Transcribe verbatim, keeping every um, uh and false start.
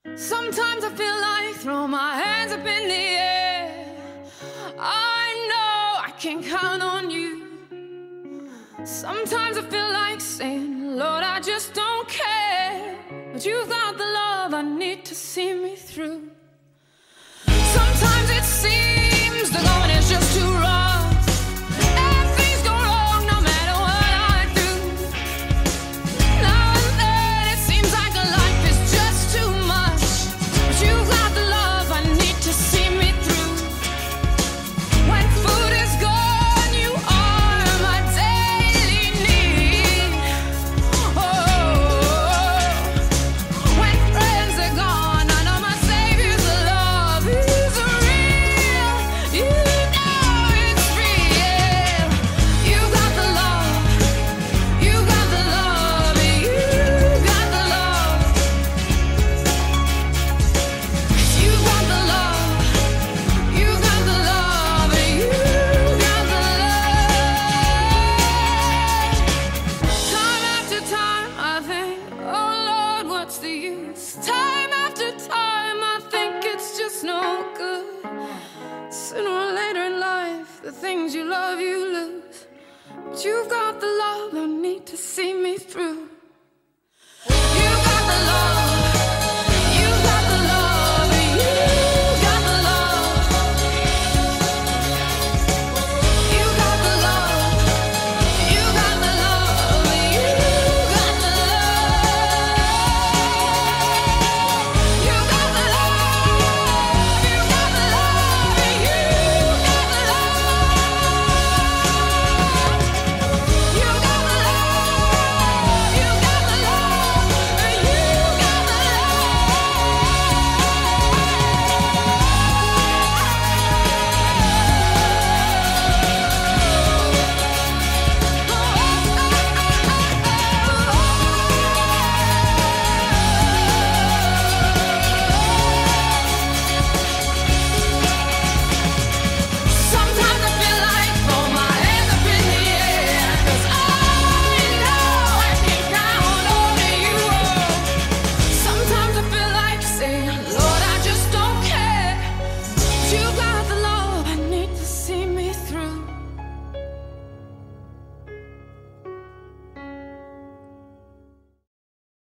Sometimes I feel like throwing my hands up in the air. I know I can count on you. Sometimes I feel like saying, Lord, I just don't care. But you've got the love I need to see me through. Sometimes it seems the going is just too rough, and things go wrong no matter what I do. Now and then it seems like life is just too much, but you've got the love I need to see me through. When food is gone, you are my daily need. Oh, when friends are gone, I know my Savior's love is real. You know it's real. You got the love. You got the love. You got the love. 'Cause you got the love. You got the love. You got the love. Time after time I think, oh Lord, what's the use? Time after time I think it's just no good. Sooner or later in life, the things you love you lose. But you've got the love I need to see me through. You got the love.